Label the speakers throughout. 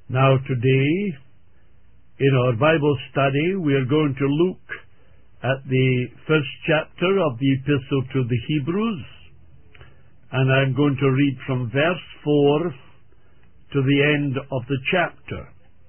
Speaker 1: Now today, in our Bible study, we are going to look at the first chapter of the Epistle to the Hebrews, and I'm going to read from verse 4 to the end of the chapter.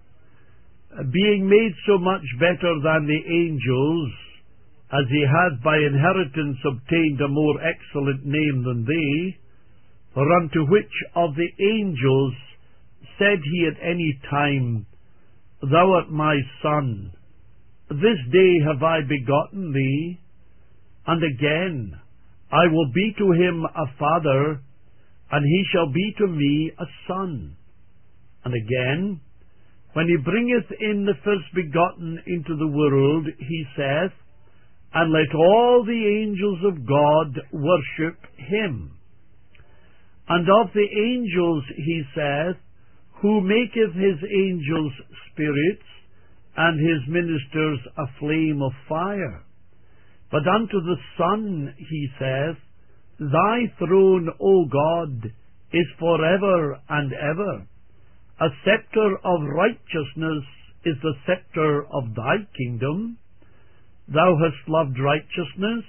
Speaker 1: Being made so much better than the angels, as he had by inheritance obtained a more excellent name than they, for unto which of the angels said he at any time, Thou art my Son, this day have I begotten thee? And again, I will be to him a father, and he shall be to me a son. And again, when he bringeth in the first begotten into the world, he saith, And let all the angels of God worship him. And of the angels he saith, Who maketh his angels spirits, and his ministers a flame of fire. But unto the Son he saith, Thy throne, O God, is forever and ever. A scepter of righteousness is the scepter of thy kingdom. Thou hast loved righteousness,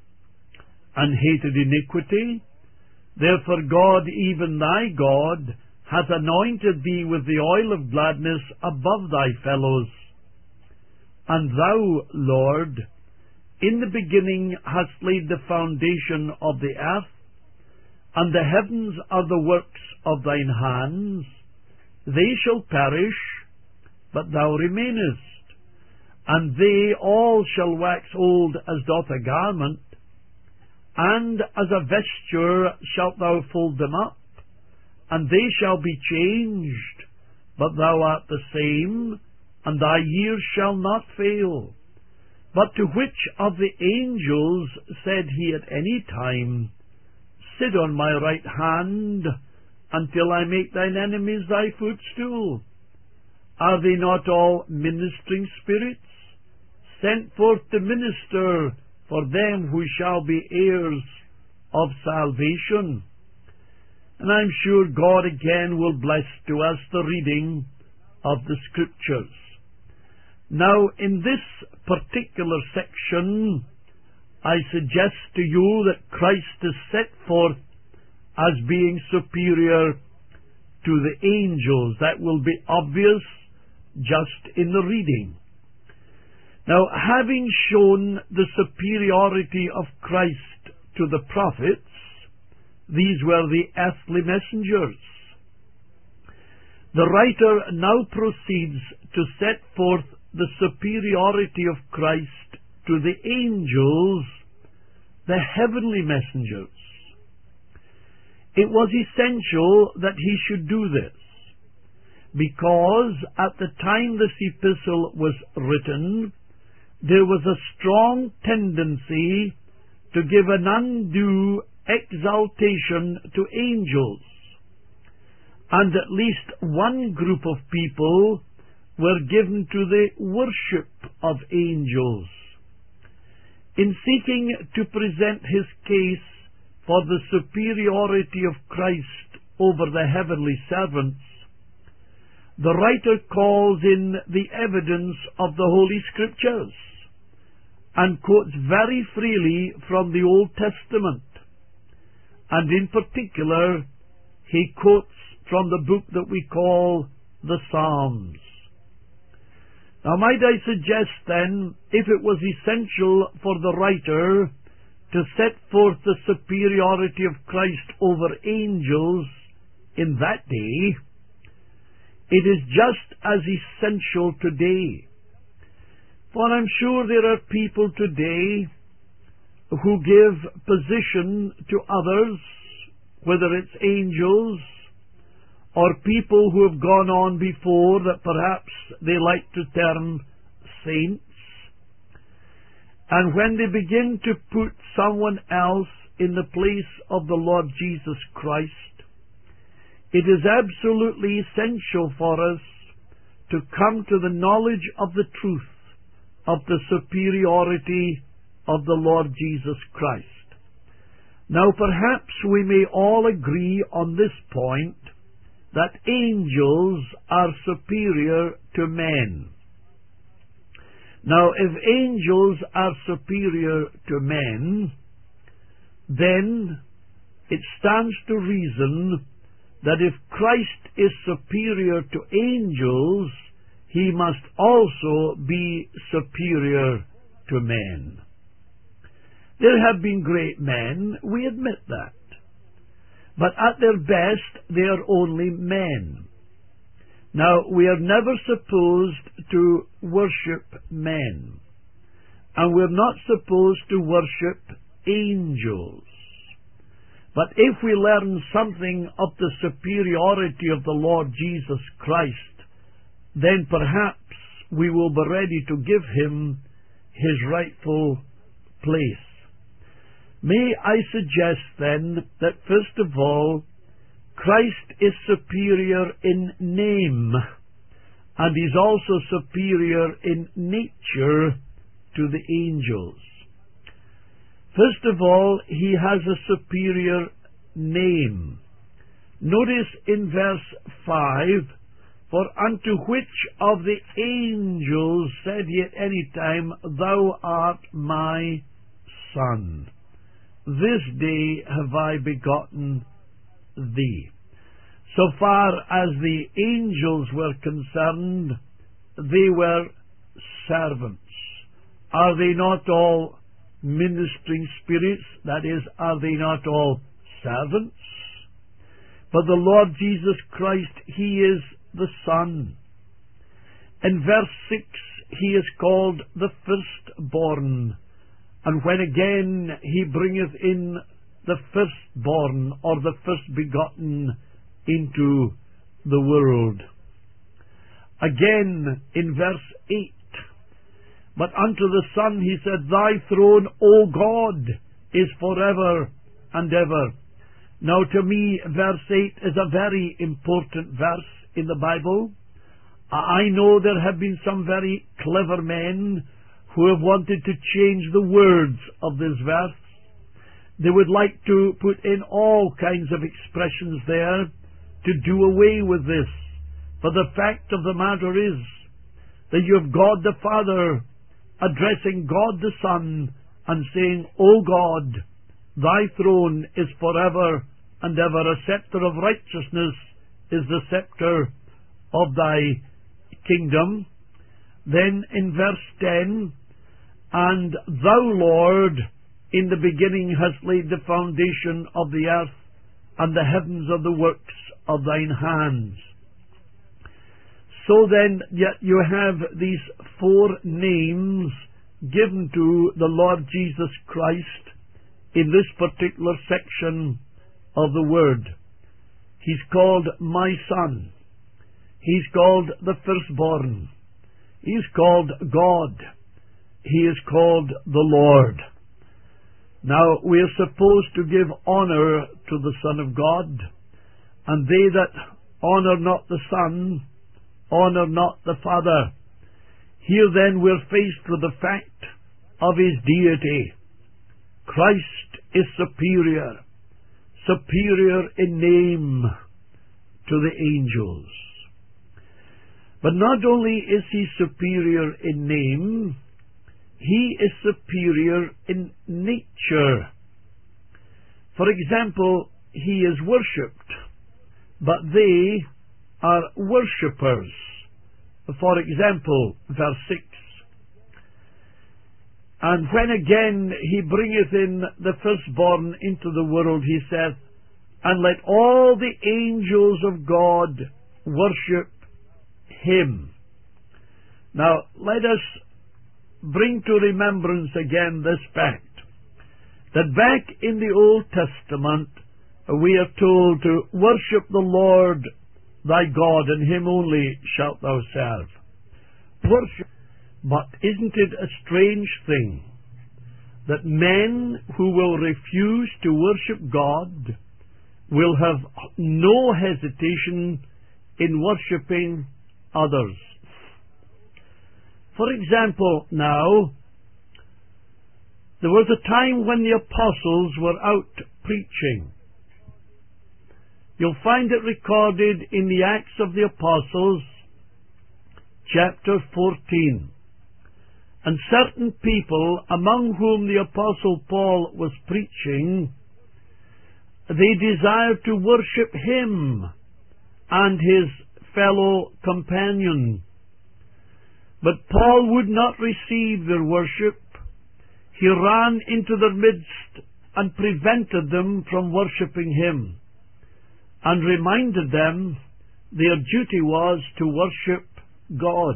Speaker 1: and hated iniquity. Therefore God, even thy God, hath anointed thee with the oil of gladness above thy fellows. And thou, Lord, in the beginning hast laid the foundation of the earth, and the heavens are the works of thine hands. They shall perish, but thou remainest, and they all shall wax old as doth a garment, and as a vesture shalt thou fold them up, and they shall be changed, but thou art the same, and thy years shall not fail. But to which of the angels said he at any time, Sit on my right hand, until I make thine enemies thy footstool? Are they not all ministering spirits, sent forth to minister for them who shall be heirs of salvation? And I'm sure God again will bless to us the reading of the Scriptures. Now, in this particular section, I suggest to you that Christ is set forth as being superior to the angels. That will be obvious just in the reading. Now, having shown the superiority of Christ to the prophets, these were the earthly messengers. The writer now proceeds to set forth the superiority of Christ to the angels, the heavenly messengers. It was essential that he should do this, because at the time this epistle was written, there was a strong tendency to give an undue exaltation to angels, and at least one group of people were given to the worship of angels. In seeking to present his case for the superiority of Christ over the heavenly servants, the writer calls in the evidence of the Holy Scriptures and quotes very freely from the Old Testament. And in particular, he quotes from the book that we call the Psalms. Now, might I suggest then, if it was essential for the writer to set forth the superiority of Christ over angels in that day, it is just as essential today. For I'm sure there are people today who give position to others, whether it's angels or people who have gone on before that perhaps they like to term saints. And when they begin to put someone else in the place of the Lord Jesus Christ, it is absolutely essential for us to come to the knowledge of the truth of the superiority of the Lord Jesus Christ. Now perhaps we may all agree on this point, that angels are superior to men. Now, if angels are superior to men, then it stands to reason that if Christ is superior to angels, he must also be superior to men. There have been great men, we admit that. But at their best, they are only men. Now, we are never supposed to worship men. And we're not supposed to worship angels. But if we learn something of the superiority of the Lord Jesus Christ, then perhaps we will be ready to give him his rightful place. May I suggest then that first of all, Christ is superior in name, and he's also superior in nature to the angels. First of all, he has a superior name. Notice in verse 5, "For unto which of the angels said he at any time, Thou art my Son? This day have I begotten thee." So far as the angels were concerned, they were servants. Are they not all ministering spirits? That is, are they not all servants? But the Lord Jesus Christ, he is the Son. In verse 6, he is called the firstborn. And when again he bringeth in the firstborn, or the first begotten, into the world. Again in verse 8, "But unto the Son he said, Thy throne, O God, is forever and ever." Now to me, verse 8 is a very important verse in the Bible. I know there have been some very clever men who have wanted to change the words of this verse. They would like to put in all kinds of expressions there to do away with this. For the fact of the matter is that you have God the Father addressing God the Son and saying, "O God, thy throne is forever and ever. A scepter of righteousness is the scepter of thy kingdom." Then in verse 10, "And thou, Lord, in the beginning hast laid the foundation of the earth, and the heavens are the works of thine hands." So then, yet you have these four names given to the Lord Jesus Christ in this particular section of the Word. He's called my Son. He's called the firstborn. He's called God. He is called the Lord. Now, we are supposed to give honor to the Son of God, and they that honor not the Son, honor not the Father. Here then we're faced with the fact of his deity. Christ is superior in name to the angels. But not only is he superior in name, he is superior in nature. For example, he is worshipped, but they are worshippers. For example, verse 6, "And when again he bringeth in the firstborn into the world, he saith, And let all the angels of God worship him." Now, let us bring to remembrance again this fact, that back in the Old Testament, we are told to worship the Lord thy God, and him only shalt thou serve. Worship. But isn't it a strange thing that men who will refuse to worship God will have no hesitation in worshipping others? For example, now, there was a time when the apostles were out preaching. You'll find it recorded in the Acts of the Apostles, chapter 14. And certain people, among whom the Apostle Paul was preaching, they desired to worship him and his fellow companion. But Paul would not receive their worship. He ran into their midst and prevented them from worshipping him, and reminded them their duty was to worship God.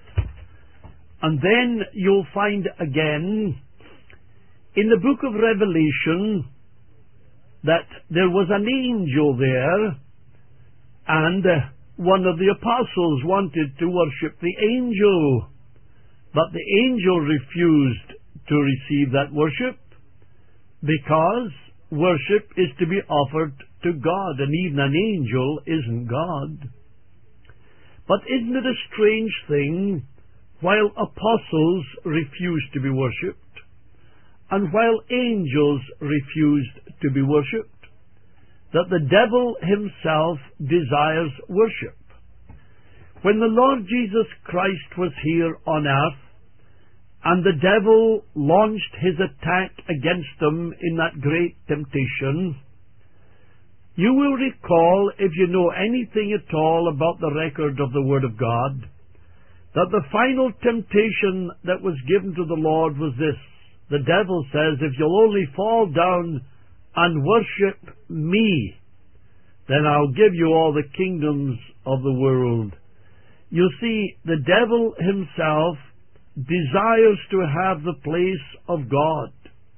Speaker 1: And then you'll find again in the book of Revelation that there was an angel there, and one of the apostles wanted to worship the angel, but the angel refused to receive that worship, because worship is to be offered to God, and even an angel isn't God. But isn't it a strange thing, while apostles refused to be worshipped, and while angels refused to be worshipped, that the devil himself desires worship? When the Lord Jesus Christ was here on earth, and the devil launched his attack against them in that great temptation, you will recall, if you know anything at all about the record of the Word of God, that the final temptation that was given to the Lord was this. The devil says, if you'll only fall down and worship me, then I'll give you all the kingdoms of the world. You see, the devil himself desires to have the place of God,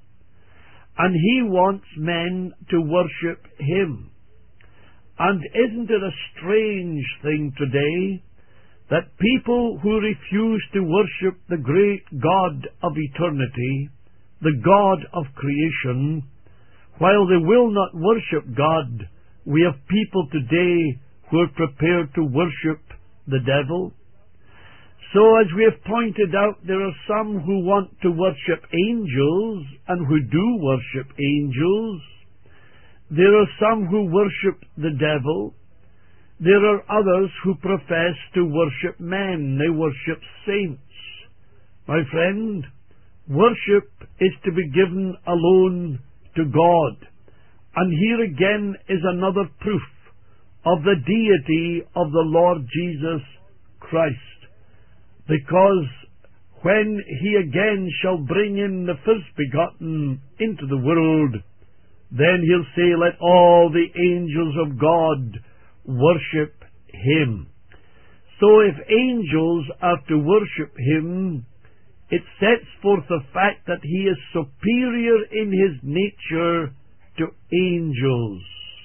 Speaker 1: and he wants men to worship him. And isn't it a strange thing today that people who refuse to worship the great God of eternity, the God of creation, while they will not worship God, we have people today who are prepared to worship the devil? So, as we have pointed out, there are some who want to worship angels and who do worship angels. There are some who worship the devil. There are others who profess to worship men. They worship saints. My friend, worship is to be given alone to God. And here again is another proof of the deity of the Lord Jesus Christ. Because when he again shall bring in the first begotten into the world, then he'll say, let all the angels of God worship him. So if angels are to worship him, it sets forth the fact that he is superior in his nature to angels.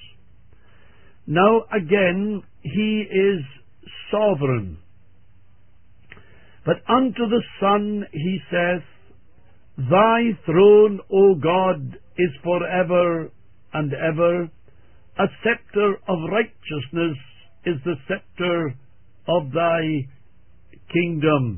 Speaker 1: Now again, he is sovereign. But unto the Son he saith, Thy throne, O God, is forever and ever. A scepter of righteousness is the scepter of thy kingdom.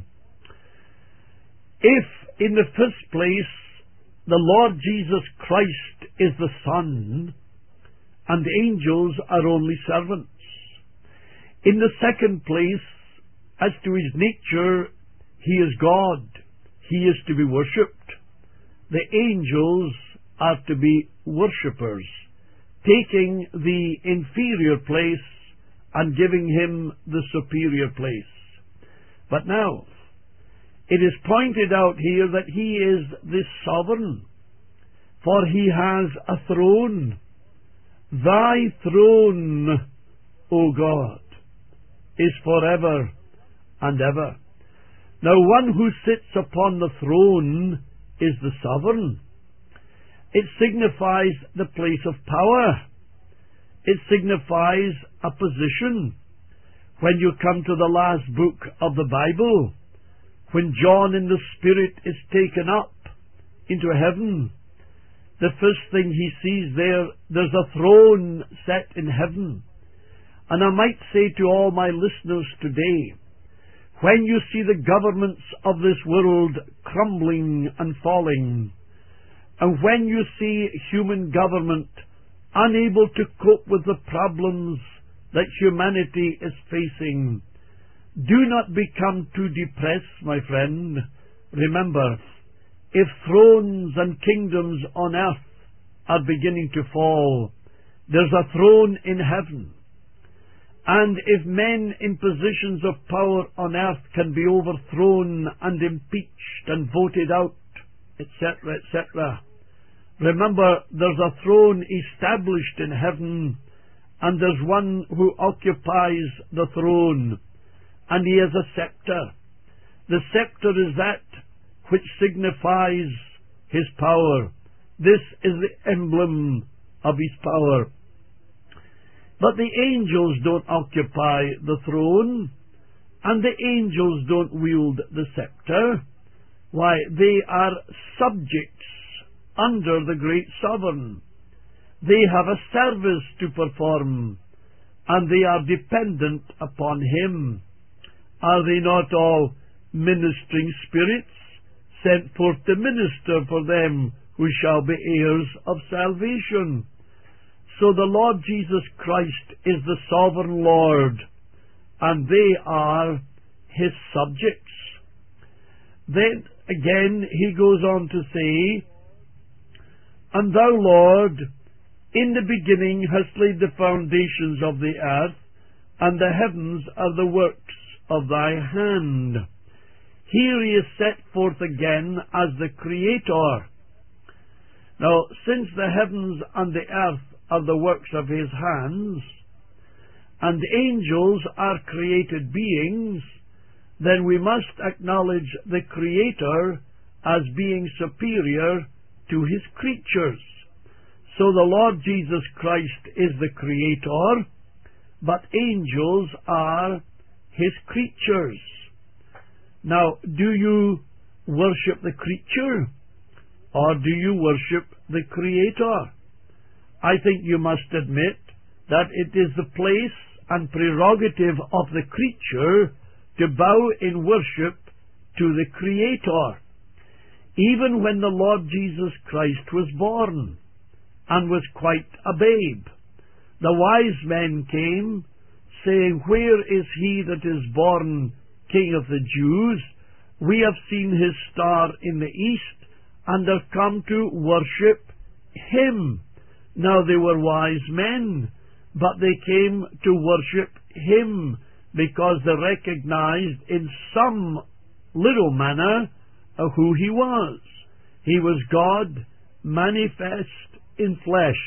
Speaker 1: If, in the first place, the Lord Jesus Christ is the Son, and angels are only servants. In the second place, as to his nature, he is God. He is to be worshipped. The angels are to be worshippers, taking the inferior place and giving him the superior place. But now, it is pointed out here that he is the sovereign, for he has a throne. Thy throne, O God, is forever and ever. Now, one who sits upon the throne is the sovereign. It signifies the place of power. It signifies a position. When you come to the last book of the Bible, when John in the Spirit is taken up into heaven, the first thing he sees there's a throne set in heaven. And I might say to all my listeners today, when you see the governments of this world crumbling and falling, and when you see human government unable to cope with the problems that humanity is facing. Do not become too depressed, my friend. Remember, if thrones and kingdoms on earth are beginning to fall, there's a throne in heaven. And if men in positions of power on earth can be overthrown and impeached and voted out, etc., etc., remember, there's a throne established in heaven, and there's one who occupies the throne, and he has a scepter. The scepter is that which signifies his power. This is the emblem of his power. But the angels don't occupy the throne, and the angels don't wield the scepter. Why, they are subjects under the great sovereign. They have a service to perform, and they are dependent upon him. Are they not all ministering spirits, sent forth to minister for them who shall be heirs of salvation? So the Lord Jesus Christ is the sovereign Lord, and they are his subjects. Then again he goes on to say, And thou, Lord, in the beginning hast laid the foundations of the earth, and the heavens are the works of thy hand. Here he is set forth again as the Creator. Now, since the heavens and the earth are the works of his hands, and angels are created beings, then we must acknowledge the Creator as being superior to his creatures. So the Lord Jesus Christ is the Creator, but angels are his creatures. Now, do you worship the creature, or do you worship the Creator? I think you must admit that it is the place and prerogative of the creature to bow in worship to the Creator. Even when the Lord Jesus Christ was born and was quite a babe, the wise men came, saying, Where is he that is born King of the Jews? We have seen his star in the east, and have come to worship him. Now they were wise men, but they came to worship him because they recognized in some little manner who he was. He was God manifest in flesh.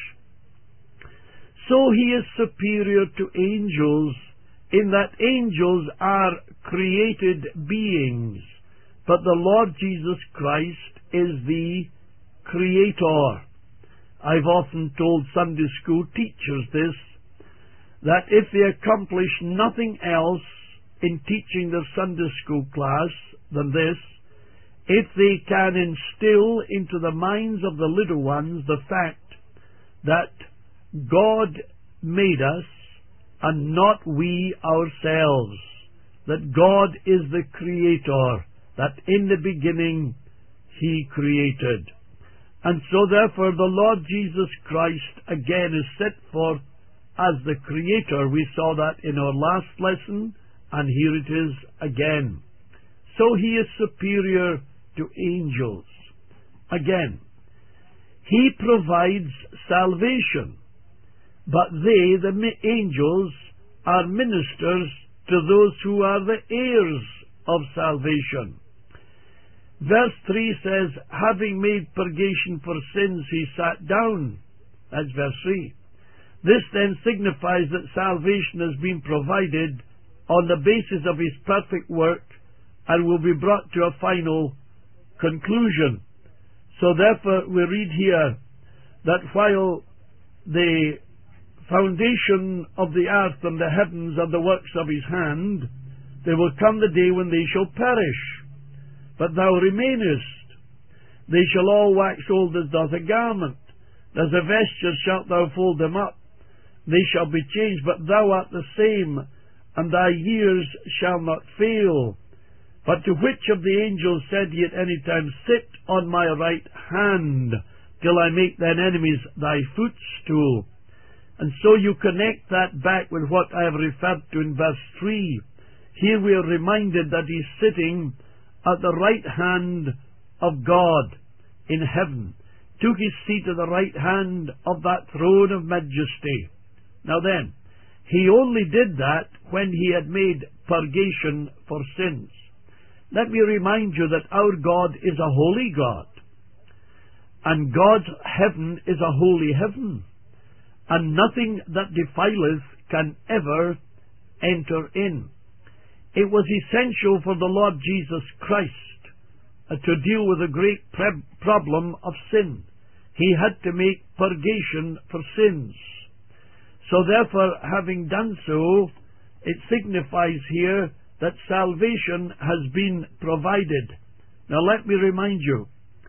Speaker 1: So he is superior to angels in that angels are created beings, but the Lord Jesus Christ is the Creator. I've often told Sunday school teachers this, that if they accomplish nothing else in teaching their Sunday school class than this, if they can instill into the minds of the little ones the fact that God made us and not we ourselves, that God is the Creator, that in the beginning he created. And so therefore the Lord Jesus Christ again is set forth as the Creator. We saw that in our last lesson, and here it is again. So he is superior to angels. Again, he provides salvation, but they, the angels, are ministers to those who are the heirs of salvation. Verse 3 says, Having made purgation for sins, he sat down. That's verse 3. This then signifies that salvation has been provided on the basis of his perfect work and will be brought to a final conclusion. So therefore we read here that while the foundation of the earth and the heavens are the works of his hand, there will come the day when they shall perish. But thou remainest. They shall all wax old as doth a garment. As a vesture shalt thou fold them up. They shall be changed, but thou art the same, and thy years shall not fail. But to which of the angels said he at any time, Sit on my right hand, till I make thine enemies thy footstool? And so you connect that back with what I have referred to in verse 3. Here we are reminded that He's sitting at the right hand of God in heaven, took His seat at the right hand of that throne of majesty. Now then, He only did that when He had made purgation for sins. Let me remind you that our God is a holy God, and God's heaven is a holy heaven, and nothing that defileth can ever enter in. It was essential for the Lord Jesus Christ to deal with the great problem of sin. He had to make purgation for sins. So therefore, having done so, it signifies here that salvation has been provided. Now let me remind you,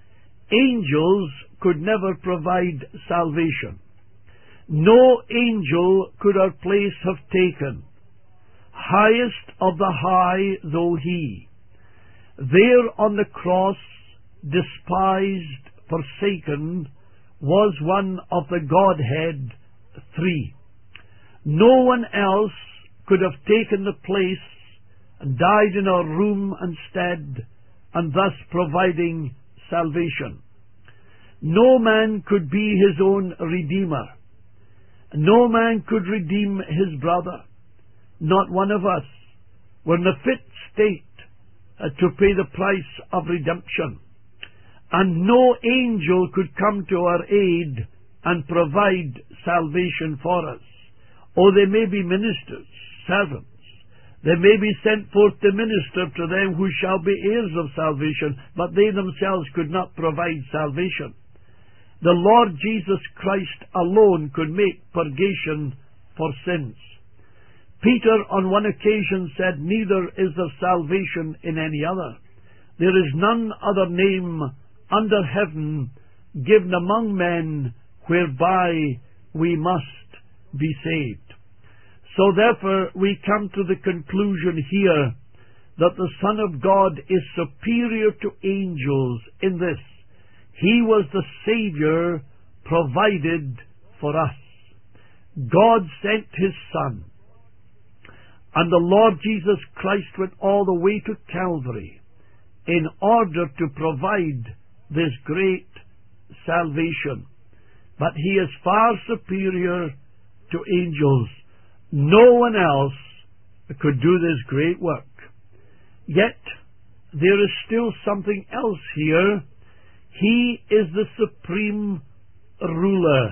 Speaker 1: angels could never provide salvation. No angel could our place have taken, highest of the high though he. There on the cross, despised, forsaken, was one of the Godhead three. No one else could have taken the place and died in our room instead, and thus providing salvation. No man could be his own redeemer. No man could redeem his brother. Not one of us were in a fit state to pay the price of redemption. And no angel could come to our aid and provide salvation for us. Oh, they may be ministers, servants. They may be sent forth to minister to them who shall be heirs of salvation, but they themselves could not provide salvation. The Lord Jesus Christ alone could make purgation for sins. Peter on one occasion said, "Neither is there salvation in any other. There is none other name under heaven given among men whereby we must be saved." So therefore we come to the conclusion here that the Son of God is superior to angels in this: He was the Savior provided for us. God sent His Son, and the Lord Jesus Christ went all the way to Calvary in order to provide this great salvation. But He is far superior to angels. No one else could do this great work. Yet there is still something else here. He is the supreme ruler.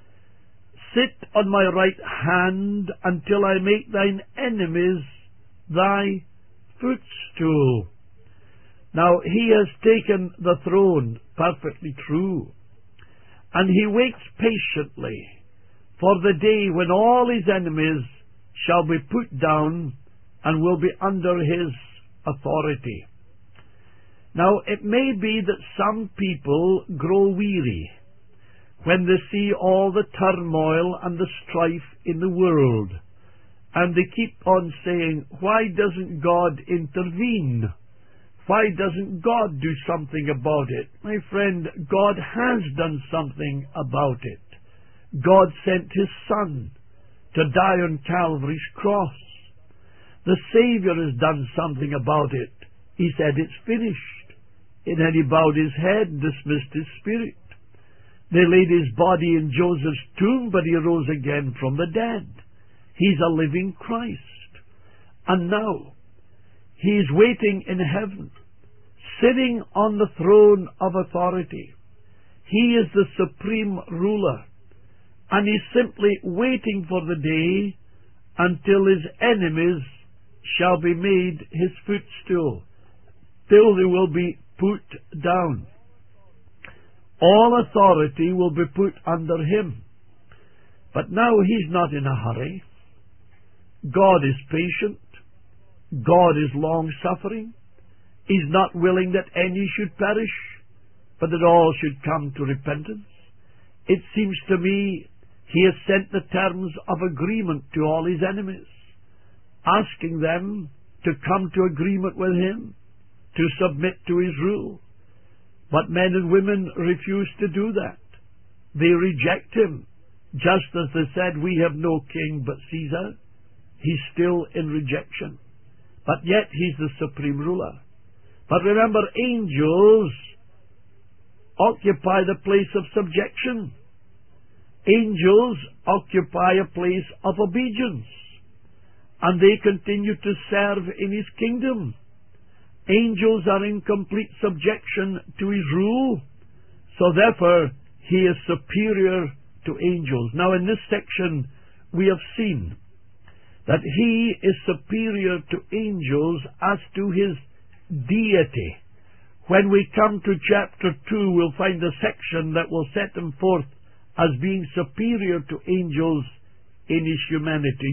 Speaker 1: "Sit on my right hand until I make thine enemies thy footstool." Now He has taken the throne, perfectly true, and He waits patiently for the day when all His enemies shall be put down and will be under His authority. Now it may be that some people grow weary when they see all the turmoil and the strife in the world, and they keep on saying, "Why doesn't God intervene? Why doesn't God do something about it?" My friend, God has done something about it. God sent His Son to die on Calvary's cross. The Savior has done something about it. He said, "It's finished." And then He bowed His head and dismissed His spirit. They laid His body in Joseph's tomb, but He rose again from the dead. He's a living Christ. And now He is waiting in heaven, sitting on the throne of authority. He is the supreme ruler, and He's simply waiting for the day until His enemies shall be made His footstool, till they will be put down. All authority will be put under Him. But now He's not in a hurry. God is patient. God is long-suffering. He's not willing that any should perish, but that all should come to repentance. It seems to me He has sent the terms of agreement to all His enemies, asking them to come to agreement with Him, to submit to His rule. But men and women refuse to do that. They reject Him. Just as they said, we have no king but Caesar, he's still in rejection. But yet he's the supreme ruler. But remember, angels occupy the place of subjection. Angels occupy a place of obedience. And they continue to serve in his kingdom. Angels are in complete subjection to his rule. So therefore, he is superior to angels. Now in this section, we have seen that he is superior to angels as to his deity. When we come to chapter 2, we'll find a section that will set him forth as being superior to angels in his humanity.